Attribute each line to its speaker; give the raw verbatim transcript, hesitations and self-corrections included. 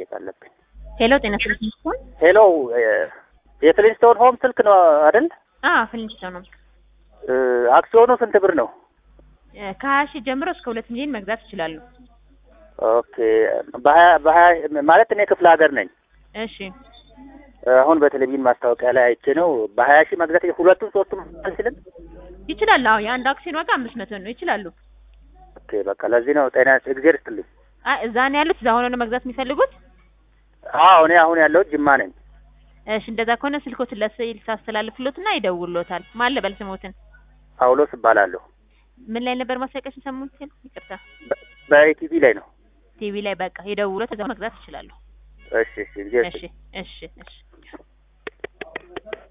Speaker 1: መጠየቅ አለብኝ።
Speaker 2: ሄሎ ጤና ይስጥልኝ።
Speaker 1: ሄሎ የፍሊንስቶን ሆም ስልክ ነው አይደል?
Speaker 2: አዎ ፍሊንስቶን ነው።
Speaker 1: አክሲዮኑ ስንት ብር ነው?
Speaker 2: ከሀያ ሺህ ጀምሮ እስከ ሁለት ሚሊዮን መግዛት ይችላሉ።
Speaker 1: ኦኬ በሀያ በሀያ ማለት እኔ ክፍለ ሀገር ነኝ።
Speaker 2: እሺ
Speaker 1: አሁን በቴሌቪዥን ማስታወቂያ ላይ አይቼ ነው በሀያ ሺህ መግዛት ሁለቱም ሶስቱም አይችልም?
Speaker 2: ይችላል። አዎ የአንድ አክሲዮን ዋጋ አምስት መቶ ነው። ይችላሉ።
Speaker 1: ኦኬ በቃ ለዚህ ነው ጤና እግዚአብሔር ይስጥልኝ።
Speaker 2: አይ እዛ ነው ያሉት? እዛ ሆነው ነው መግዛት የሚፈልጉት?
Speaker 1: አዎ እኔ አሁን ያለሁት ጅማ ነኝ።
Speaker 2: እሺ እንደዛ ከሆነ ስልኮትን ለሴልስ አስተላልፍሎትና ይደውልሎታል። ማን ልበል ስሞትን?
Speaker 1: ጳውሎስ እባላለሁ።
Speaker 2: ምን ላይ ነበር ማስታወቂያችን ሰሙት? ይቅርታ
Speaker 1: በኢቲቪ ላይ ነው።
Speaker 2: ቲቪ ላይ በቃ ይደውሉት፣ እዛ መግዛት ይችላሉ።
Speaker 1: እሺ እሺ
Speaker 2: እሺ እሺ እሺ